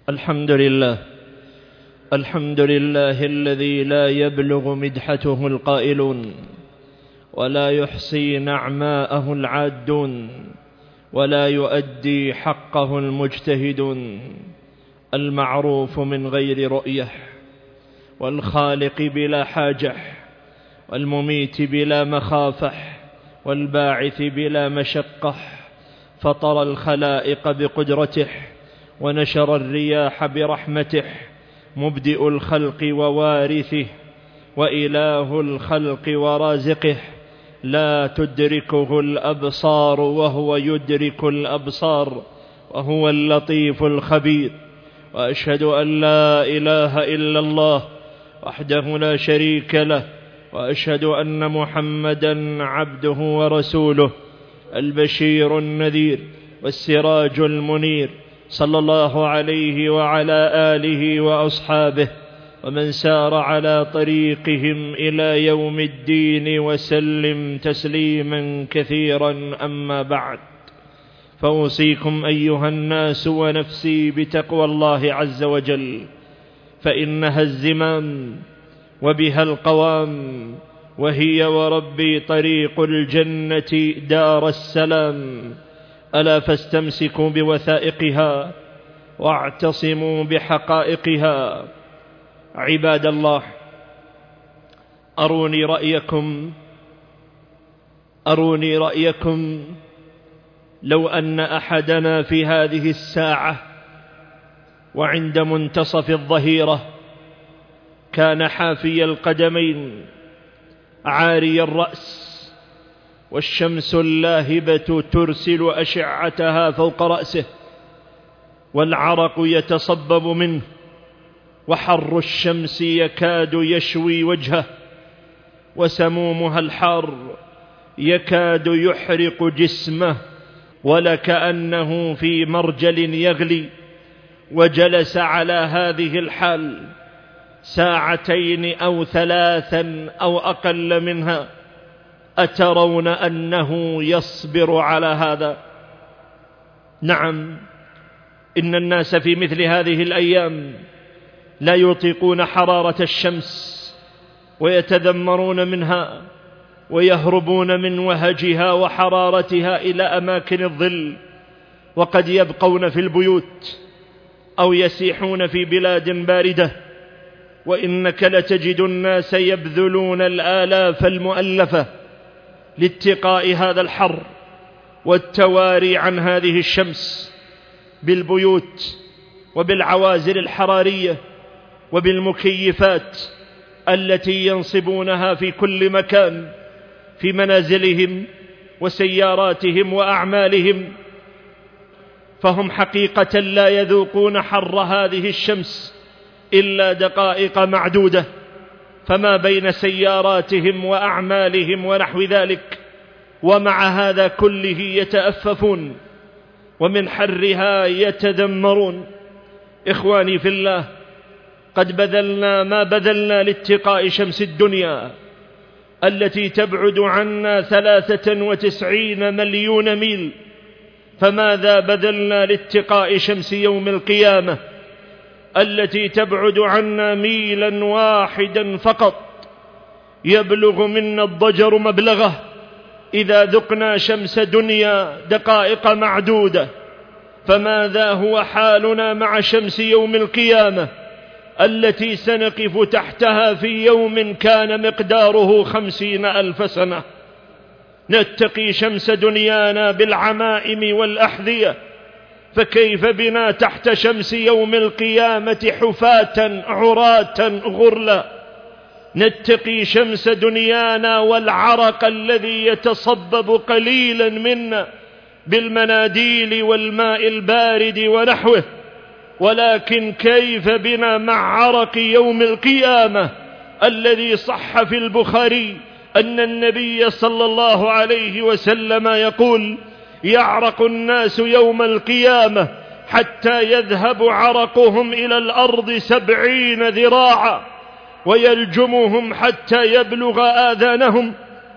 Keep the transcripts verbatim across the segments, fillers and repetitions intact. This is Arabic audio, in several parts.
الحمد لله الحمد لله الذي لا يبلغ مدحته القائلون، ولا يحصي نعماءه العادون، ولا يؤدي حقه المجتهدون. المعروف من غير رؤية، والخالق بلا حاجة، والمميت بلا مخافة، والباعث بلا مشقة. فطر الخلائق بقدرته، ونشر الرياح برحمته، مبدئ الخلق ووارثه، وإله الخلق ورازقه. لا تدركه الأبصار وهو يدرك الأبصار، وهو اللطيف الخبير. وأشهد أن لا إله إلا الله وحده لا شريك له، وأشهد أن محمدًا عبده ورسوله، البشير النذير والسراج المنير، صلى الله عليه وعلى آله وأصحابه ومن سار على طريقهم إلى يوم الدين وسلم تسليما كثيرا. أما بعد، فأوصيكم أيها الناس ونفسي بتقوى الله عز وجل، فإنها الزمام وبها القوام، وهي وربي طريق الجنة دار السلام. ألا فاستمسكوا بوثائقها واعتصموا بحقائقها. عباد الله، أروني رأيكم أروني رأيكم لو أن أحدنا في هذه الساعة وعند منتصف الظهيرة كان حافي القدمين عاري الرأس، والشمس اللاهبة ترسل أشعتها فوق رأسه، والعرق يتصبب منه، وحر الشمس يكاد يشوي وجهه، وسمومها الحار يكاد يحرق جسمه، ولكأنه في مرجل يغلي. وجلس على هذه الحال ساعتين أو ثلاثا أو أقل منها. أترون أنه يصبر على هذا؟ نعم، إن الناس في مثل هذه الأيام لا يطيقون حرارة الشمس، ويتذمرون منها، ويهربون من وهجها وحرارتها إلى أماكن الظل، وقد يبقون في البيوت أو يسيحون في بلاد باردة. وإنك لتجد الناس يبذلون الآلاف المؤلفة لاتقاء هذا الحر والتواري عن هذه الشمس، بالبيوت وبالعوازل الحرارية وبالمكيفات التي ينصبونها في كل مكان، في منازلهم وسياراتهم وأعمالهم. فهم حقيقة لا يذوقون حر هذه الشمس إلا دقائق معدودة، فما بين سياراتهم وأعمالهم ونحو ذلك. ومع هذا كله يتأففون، ومن حرها يتذمرون. إخواني في الله، قد بذلنا ما بذلنا لاتقاء شمس الدنيا التي تبعد عنا ثلاثة وتسعين مليون ميل، فماذا بذلنا لاتقاء شمس يوم القيامة التي تبعد عنا ميلا واحدا فقط؟ يبلغ منا الضجر مبلغه إذا ذقنا شمس دنيا دقائق معدودة، فماذا هو حالنا مع شمس يوم القيامة التي سنقف تحتها في يوم كان مقداره خمسين ألف سنة؟ نتقي شمس دنيانا بالعمائم والأحذية، فكيف بنا تحت شمس يوم القيامة حفاة عراة غرلا؟ نتقي شمس دنيانا والعرق الذي يتصبب قليلا منا بالمناديل والماء البارد ونحوه، ولكن كيف بنا مع عرق يوم القيامة الذي صح في البخاري أن النبي صلى الله عليه وسلم يقول: يعرق الناس يوم القيامة حتى يذهب عرقهم إلى الأرض سبعين ذراعا، ويلجمهم حتى يبلغ آذانهم.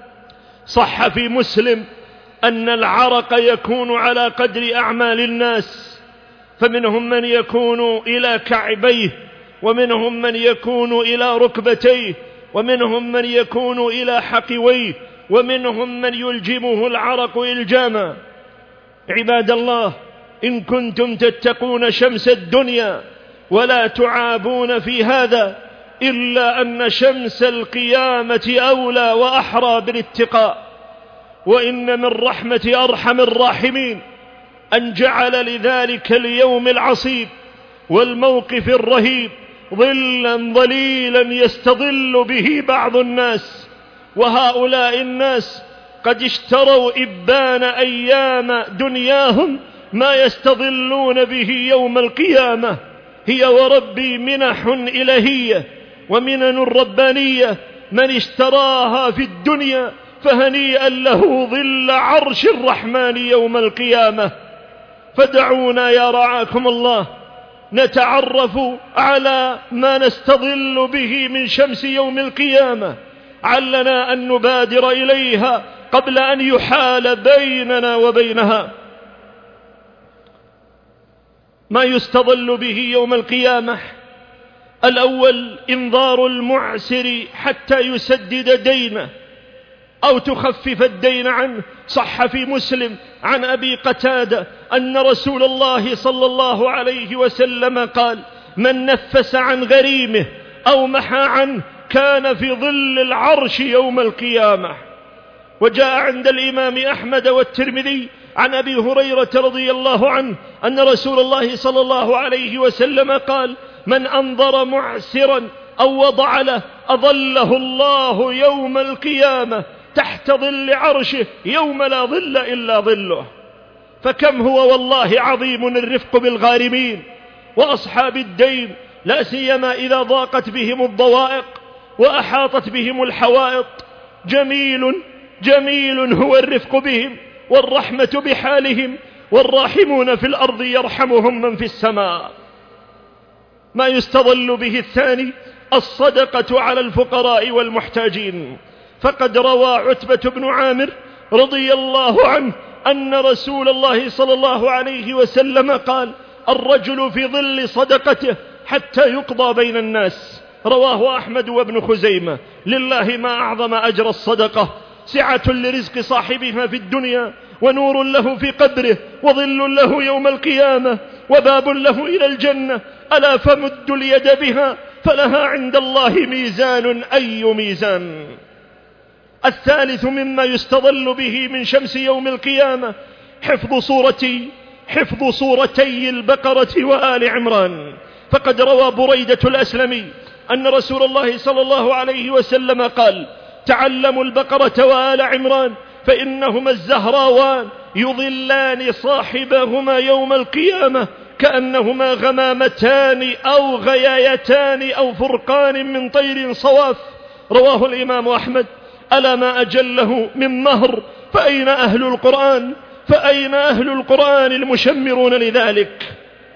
صح في مسلم أن العرق يكون على قدر أعمال الناس، فمنهم من يكون إلى كعبيه، ومنهم من يكون إلى ركبتيه، ومنهم من يكون إلى حقويه، ومنهم من يلجمه العرق إلجاما. عباد الله، إن كنتم تتقون شمس الدنيا ولا تعابون في هذا، إلا أن شمس القيامة أولى وأحرى بالاتقاء. وإن من رحمة أرحم الراحمين أن جعل لذلك اليوم العصيب والموقف الرهيب ظلا ظليلا يستظل به بعض الناس، وهؤلاء الناس قد اشتروا إبان أيام دنياهم ما يستظلون به يوم القيامة. هي وربي منح إلهية ومنن ربانية، من اشتراها في الدنيا فهنيئا له ظل عرش الرحمن يوم القيامة. فدعونا يا رعاكم الله نتعرف على ما نستظل به من شمس يوم القيامة، علنا أن نبادر إليها قبل أن يحال بيننا وبينها. ما يستظل به يوم القيامة: الأول إنظار المعسر حتى يسدد دينه أو تخفف الدين عنه. صح في مسلم عن أبي قتادة أن رسول الله صلى الله عليه وسلم قال: من نفس عن غريمه أو محى عنه كان في ظل العرش يوم القيامة. وجاء عند الإمام أحمد والترمذي عن أبي هريرة رضي الله عنه أن رسول الله صلى الله عليه وسلم قال: من أنظر معسرا أو وضع له أظله الله يوم القيامة تحت ظل عرشه يوم لا ظل إلا ظله. فكم هو والله عظيم الرفق بالغارمين وأصحاب الدين، لا سيما إذا ضاقت بهم الضوائق وأحاطت بهم الحوائط. جميل جميل هو الرفق بهم والرحمة بحالهم، والراحمون في الأرض يرحمهم من في السماء. ما يستظل به الثاني: الصدقة على الفقراء والمحتاجين. فقد روى عتبة بن عامر رضي الله عنه أن رسول الله صلى الله عليه وسلم قال: الرجل في ظل صدقته حتى يقضى بين الناس. رواه أحمد وابن خزيمة. لله ما أعظم أجر الصدقة، سعة لرزق صاحبها في الدنيا، ونور له في قبره، وظل له يوم القيامة، وباب له إلى الجنة. ألا فمد اليد بها فلها عند الله ميزان أي ميزان. الثالث مما يستظل به من شمس يوم القيامة: حفظ صورتي حفظ صورتي البقرة وآل عمران. فقد روى بريدة الأسلمي أن رسول الله صلى الله عليه وسلم قال: تعلموا البقرة وآل عمران فإنهما الزهراوان يظلان صاحبهما يوم القيامة كأنهما غمامتان أو غيايتان أو فرقان من طير صواف. رواه الإمام أحمد. ألا ما أجله من مهر، فأين أهل القرآن فأين أهل القرآن المشمرون لذلك.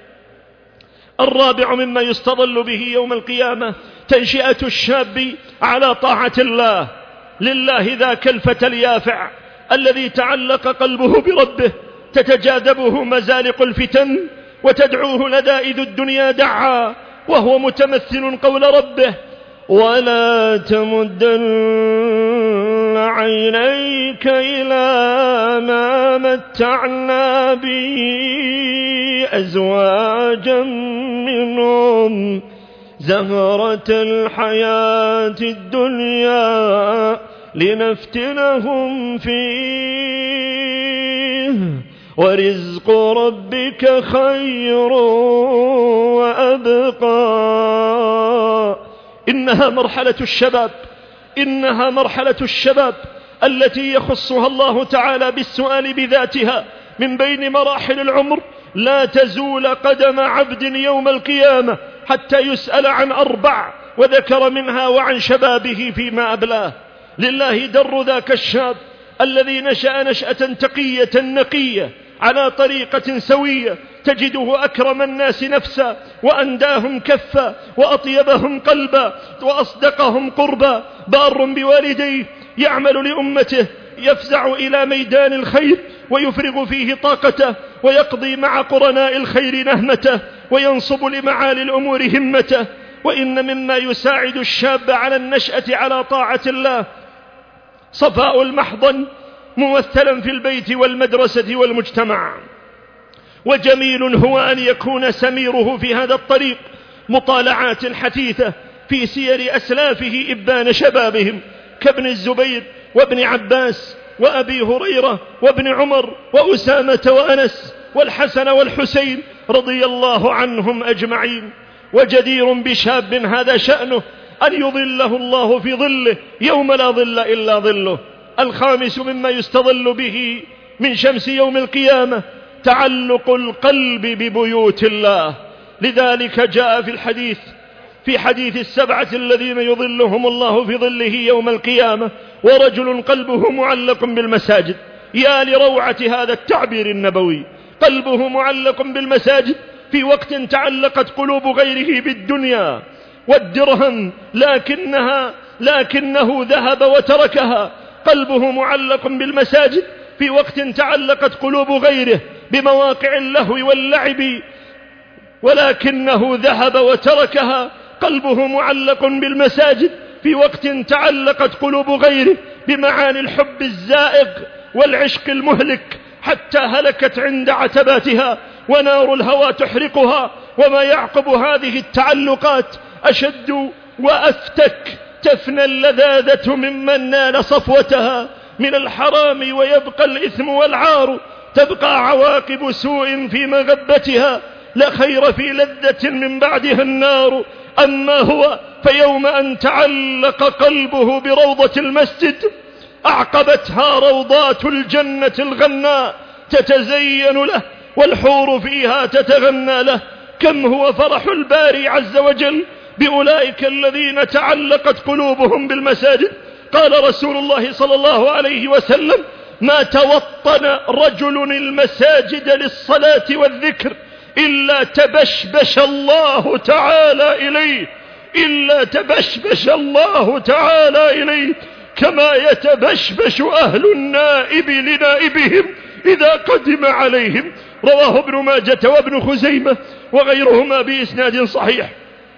الرابع مما يستظل به يوم القيامة: تنشئة الشاب على طاعة الله. لله ذاك الفتى اليافع الذي تعلق قلبه بربه، تتجاذبه مزالق الفتن وتدعوه لذائذ الدنيا دعا، وهو متمثل قول ربه: ولا تمدن عينيك إلى ما متعنا به أزواجا منهم زهرة الحياة الدنيا لنفتنهم فيه ورزق ربك خير وأبقى. إنها مرحلة الشباب إنها مرحلة الشباب التي يخصها الله تعالى بالسؤال بذاتها من بين مراحل العمر. لا تزول قدم عبد يوم القيامة حتى يسأل عن أربع، وذكر منها وعن شبابه فيما أبلاه. لله در ذاك الشاب الذي نشأ نشأة تقية نقية على طريقة سوية، تجده أكرم الناس نفسا وأنداهم كفا وأطيبهم قلبا وأصدقهم قربا، بار بوالديه، يعمل لأمته يفزع إلى ميدان الخير ويفرغ فيه طاقته، ويقضي مع قرناء الخير نهمته، وينصب لمعالي الأمور همته. وإن مما يساعد الشاب على النشأة على طاعة الله صفاء المحضن ممثلا في البيت والمدرسة والمجتمع. وجميل هو أن يكون سميره في هذا الطريق مطالعات حثيثة في سير أسلافه إبان شبابهم، كابن الزبير وابن عباس وأبي هريرة وابن عمر وأسامة وأنس والحسن والحسين رضي الله عنهم أجمعين. وجدير بشاب هذا شأنه أن يظله الله في ظله يوم لا ظل إلا ظله. الخامس مما يستظل به من شمس يوم القيامة تعلق القلب ببيوت الله. لذلك جاء في الحديث في حديث السبعة الذين يظلهم الله في ظله يوم القيامة ورجل قلبه معلق بالمساجد. يا لروعة هذا التعبير النبوي، قلبه معلق بالمساجد في وقت تعلقت قلوب غيره بالدنيا والدرهم لكنها لكنه ذهب وتركها. قلبه معلق بالمساجد في وقت تعلقت قلوب غيره بمواقع اللهو واللعب ولكنه ذهب وتركها. قلبه معلق بالمساجد في وقت تعلقت قلوب غيره بمعاني الحب الزائغ والعشق المهلك حتى هلكت عند عتباتها ونار الهوى تحرقها. وما يعقب هذه التعلقات أشد وأفتك. تفنى اللذاذة ممن نال صفوتها من الحرام ويبقى الإثم والعار، تبقى عواقب سوء في مغبتها، لا خير في لذة من بعدها النار. أما هو فيوم أن تعلق قلبه بروضة المسجد أعقبتها روضات الجنة الغناء تتزين له والحور فيها تتغنى له. كم هو فرح الباري عز وجل بأولئك الذين تعلقت قلوبهم بالمساجد. قال رسول الله صلى الله عليه وسلم: ما توطن رجل المساجد للصلاة والذكر إلا تبشبش الله تعالى إليه إلا تبشبش الله تعالى إليه كما يتبشبش أهل النائب لنائبهم إذا قدم عليهم. رواه ابن ماجة وابن خزيمة وغيرهما بإسناد صحيح.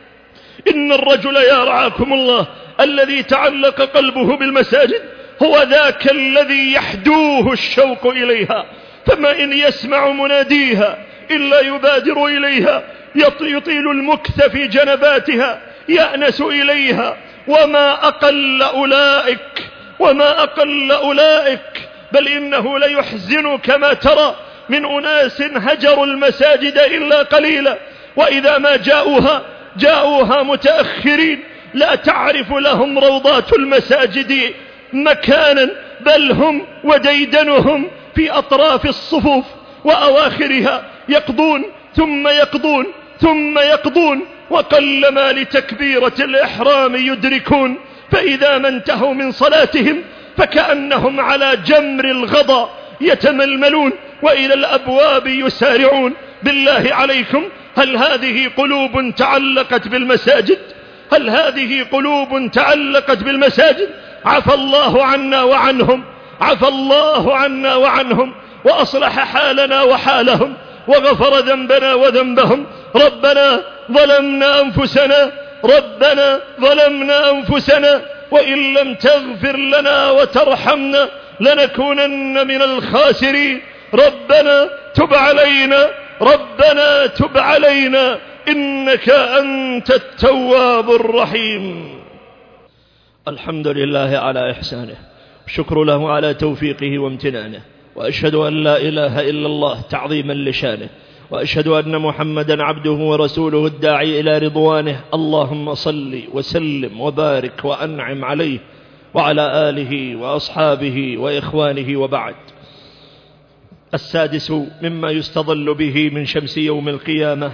إن الرجل يا رعاكم الله الذي تعلق قلبه بالمساجد هو ذاك الذي يحدوه الشوق إليها، فما إن يسمع مناديها إلا يبادر إليها، يطيل المكث في جنباتها، يأنس إليها. وما أقل أولئك وما أقل أولئك بل إنه ليحزنك ما ترى من أناس هجروا المساجد إلا قليلا، وإذا ما جاءوها جاءوها متأخرين، لا تعرف لهم روضات المساجد مكانا، بل هم وديدنهم في أطراف الصفوف وأواخرها يقضون ثم يقضون ثم يقضون، وقلما لتكبيرة الإحرام يدركون. فإذا ما انتهوا من صلاتهم فكأنهم على جمر الغضا يتململون وإلى الأبواب يسارعون. بالله عليكم، هل هذه قلوب تعلقت بالمساجد؟ هل هذه قلوب تعلقت بالمساجد؟ عفى الله عنا وعنهم عفى الله عنا وعنهم وأصلح حالنا وحالهم وغفر ذنبنا وذنبهم. ربنا ظلمنا أنفسنا ربنا ظلمنا أنفسنا وإن لم تغفر لنا وترحمنا لنكونن من الخاسرين. ربنا تب علينا ربنا تب علينا إنك أنت التواب الرحيم. الحمد لله على إحسانه، شكر له على توفيقه وامتنانه، وأشهد أن لا إله إلا الله تعظيما لشانه، وأشهد أن محمدا عبده ورسوله الداعي إلى رضوانه. اللهم صل وسلم وبارك وأنعم عليه وعلى آله وأصحابه وإخوانه، وبعد. السادس مما يستظل به من شمس يوم القيامة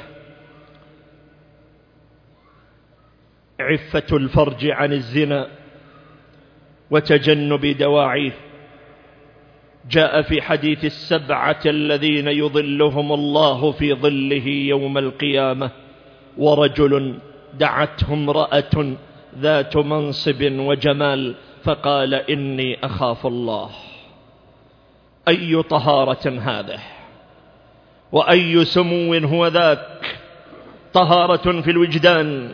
عفة الفرج عن الزنا وتجنب دواعيه. جاء في حديث السبعة الذين يظلهم الله في ظله يوم القيامة ورجل دعته امرأة ذات منصب وجمال فقال: إني أخاف الله. أي طهارة هذه وأي سمو هو ذاك. طهارة في الوجدان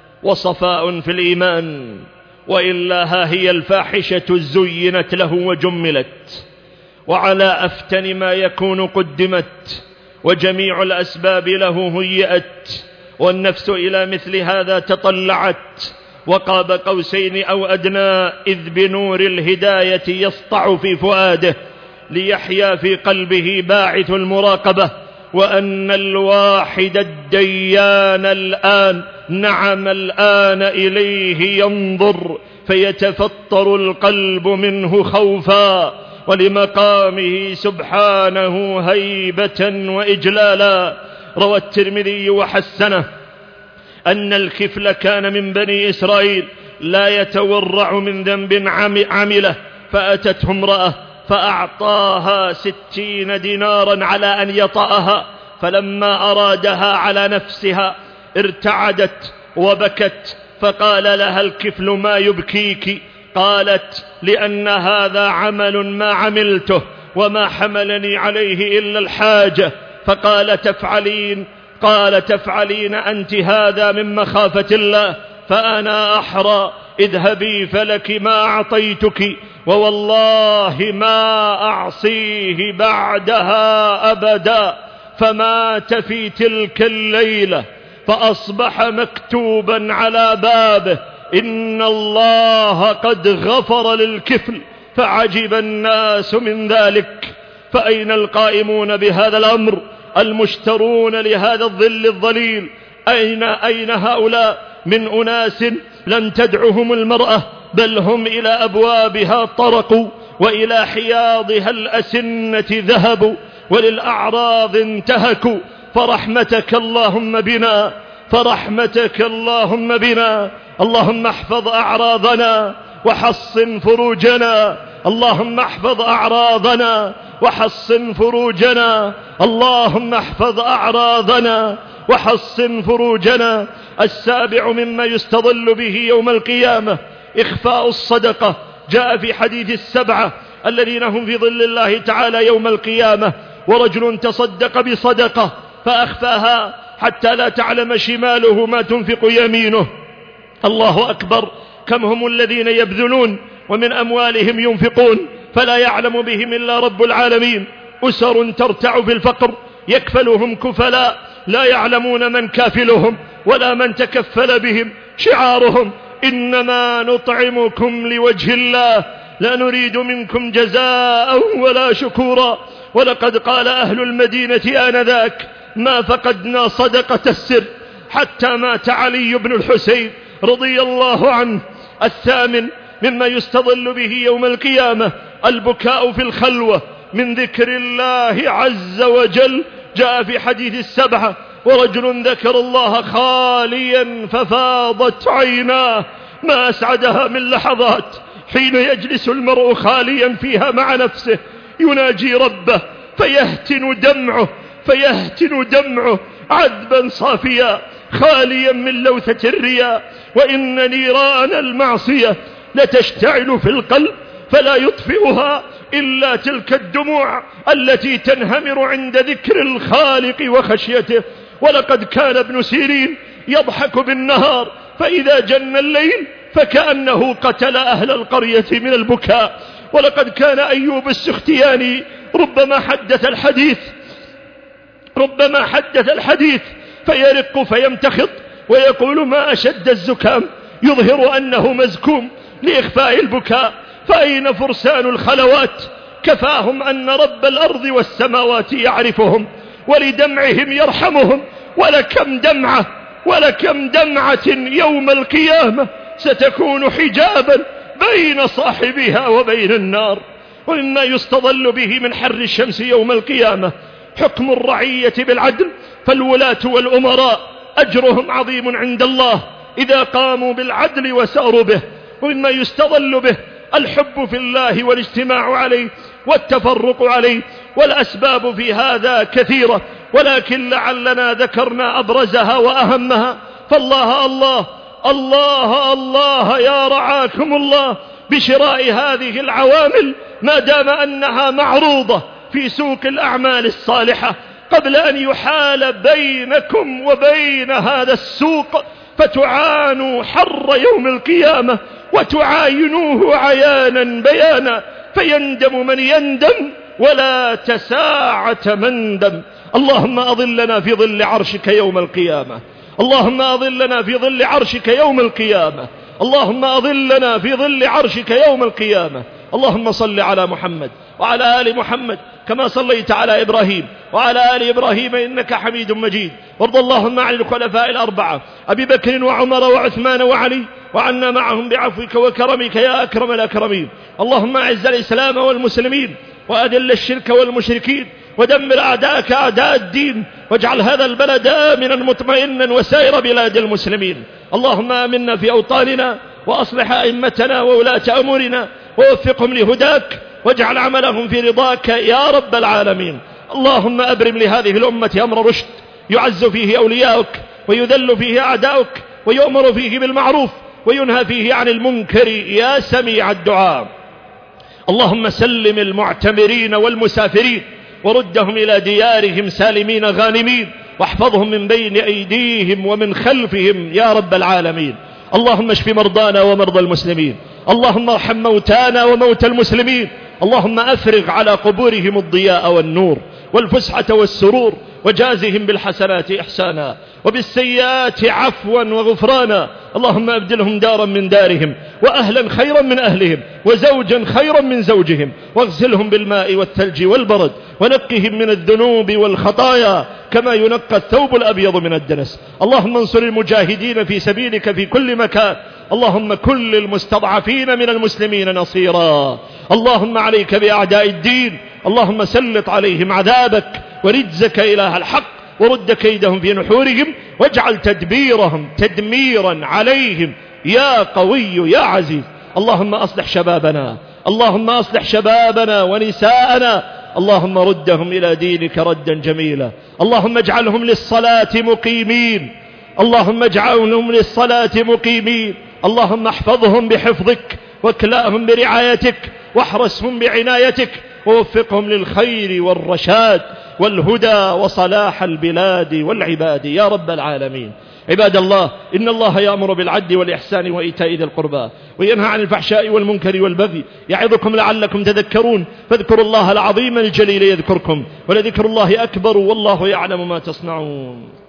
وصفاء في الإيمان، وإلا ها هي الفاحشة زينت له وجملت، وعلى أفتن ما يكون قدمت، وجميع الأسباب له هيئت، والنفس إلى مثل هذا تطلعت، وقاب قوسين أو أدنى، إذ بنور الهداية يسطع في فؤاده ليحيا في قلبه باعث المراقبة، وأن الواحد الديان الآن، نعم الآن إليه ينظر، فيتفطر القلب منه خوفا، ولمقامه سبحانه هيبة وإجلالا. روى الترمذي وحسنه أن الكفل كان من بني إسرائيل لا يتورع من ذنب عمله، فأتته امرأة فأعطاها ستين دينارا على أن يطأها، فلما أرادها على نفسها ارتعدت وبكت، فقال لها الكفل: ما يبكيك؟ قالت: لأن هذا عمل ما عملته وما حملني عليه إلا الحاجة. فقال: تفعلين؟ قال: تفعلين أنت هذا من مخافة الله، فأنا أحرى، اذهبي فلك ما أعطيتك، ووالله ما أعصيه بعدها أبدا. فمات في تلك الليلة، فأصبح مكتوبا على بابه: إن الله قد غفر للكفل، فعجب الناس من ذلك. فأين القائمون بهذا الأمر المشترون لهذا الظل الظليل؟ أين أين هؤلاء من أناس لم تدعهم المرأة، بل هم إلى أبوابها طرقوا، وإلى حياضها الأسنة ذهبوا، وللأعراض انتهكوا. فرحمتك اللهم بنا، فرحمتك اللهم بنا. اللهم احفظ أعراضنا وحصن فروجنا، اللهم احفظ أعراضنا وحصن فروجنا، اللهم احفظ أعراضنا وحصن فروجنا. السابع مما يستظل به يوم القيامة إخفاء الصدقة. جاء في حديث السبعة الذين هم في ظل الله تعالى يوم القيامة: ورجل تصدق بصدقة فأخفاها حتى لا تعلم شماله ما تنفق يمينه. الله أكبر، كم هم الذين يبذلون ومن أموالهم ينفقون فلا يعلم بهم إلا رب العالمين. أسر ترتع في الفقر يكفلهم كفلاء لا يعلمون من كافلهم ولا من تكفل بهم. شعارهم: إنما نطعمكم لوجه الله لا نريد منكم جزاء ولا شكورا. ولقد قال أهل المدينة آنذاك: ما فقدنا صدقة السر حتى مات علي بن الحسين رضي الله عنه. الثامن مما يستظل به يوم القيامة البكاء في الخلوة من ذكر الله عز وجل. جاء في حديث السبعة: ورجل ذكر الله خاليا ففاضت عيناه. ما أسعدها من لحظات حين يجلس المرء خاليا فيها مع نفسه يناجي ربه، فيهتن دمعه فيهتن دمعه عذبا صافيا خاليا من لوثة الرياء. وإن نيران المعصية لتشتعل في القلب فلا يطفئها إلا تلك الدموع التي تنهمر عند ذكر الخالق وخشيته. ولقد كان ابن سيرين يضحك بالنهار، فإذا جن الليل فكأنه قتل أهل القرية من البكاء. ولقد كان أيوب السختياني ربما حدث الحديث ربما حدث الحديث فيرق فيمتخط ويقول: ما أشد الزكام، يظهر أنه مزكوم لإخفاء البكاء. فأين فرسان الخلوات؟ كفاهم أن رب الأرض والسماوات يعرفهم ولدمعهم يرحمهم. ولكم دمعة ولكم دمعة يوم القيامة ستكون حجابا بين صاحبها وبين النار. ومما يستظل به من حر الشمس يوم القيامة حكم الرعية بالعدل، فالولاة والأمراء أجرهم عظيم عند الله إذا قاموا بالعدل وساروا به. ومما يستظل به الحب في الله والاجتماع عليه والتفرق عليه. والأسباب في هذا كثيرة، ولكن لعلنا ذكرنا أبرزها وأهمها. فالله الله الله الله يا رعاكم الله بشراء هذه العوامل ما دام أنها معروضة في سوق الأعمال الصالحة قبل أن يحال بينكم وبين هذا السوق فتعانوا حر يوم القيامة وتعاينوه عيانا بيانا فيندم من يندم ولا تساعة مندم. اللهم أظلنا في ظل عرشك يوم القيامة، اللهم أظلنا في ظل عرشك يوم القيامة، اللهم أظلنا في ظل عرشك يوم القيامة. اللهم صل على محمد وعلى آل محمد كما صليت على إبراهيم وعلى آل إبراهيم إنك حميد مجيد. وارض اللهم عن الخلفاء الأربعة أبي بكر وعمر وعثمان وعلي وعنا معهم بعفوك وكرمك يا أكرم الأكرمين. اللهم أعز الإسلام والمسلمين وأذل الشرك والمشركين ودمر أعداءك أعداء الدين واجعل هذا البلد آمنا مطمئنا وسائر بلاد المسلمين. اللهم آمنا في أوطاننا وأصلح أئمتنا وولاة أمورنا ووفقهم لهداك واجعل عملهم في رضاك يا رب العالمين. اللهم أبرم لهذه الأمة أمر رشد يعز فيه أولياؤك ويذل فيه أعداؤك ويؤمر فيه بالمعروف وينهى فيه عن المنكر يا سميع الدعاء. اللهم سلم المعتمرين والمسافرين وردهم إلى ديارهم سالمين غانمين واحفظهم من بين أيديهم ومن خلفهم يا رب العالمين. اللهم اشف مرضانا ومرضى المسلمين، اللهم ارحم موتانا وموتى المسلمين، اللهم أفرغ على قبورهم الضياء والنور والفسحة والسرور وجازهم بالحسنات إحسانا وبالسيئات عفوا وغفرانا. اللهم أبدلهم دارا من دارهم وأهلا خيرا من أهلهم وزوجا خيرا من زوجهم واغسلهم بالماء والثلج والبرد ونقهم من الذنوب والخطايا كما ينقى الثوب الأبيض من الدنس. اللهم انصر المجاهدين في سبيلك في كل مكان، اللهم كل المستضعفين من المسلمين نصيرا. اللهم عليك بأعداء الدين، اللهم سلط عليهم عذابك ورجزك إله الحق ورد كيدهم في نحورهم واجعل تدبيرهم تدميرا عليهم يا قوي يا عزيز. اللهم أصلح شبابنا، اللهم أصلح شبابنا ونساءنا، اللهم ردهم إلى دينك ردا جميلا. اللهم اجعلهم للصلاة مقيمين، اللهم اجعلهم للصلاة مقيمين. اللهم احفظهم بحفظك واكلأهم برعايتك واحرسهم بعنايتك ووفقهم للخير والرشاد والهدى وصلاح البلاد والعباد يا رب العالمين. عباد الله، إن الله يأمر بالعدل والإحسان وإيتاء ذي القربى وينهى عن الفحشاء والمنكر والبغي يعظكم لعلكم تذكرون. فاذكروا الله العظيم الجليل يذكركم ولذكر الله أكبر والله يعلم ما تصنعون.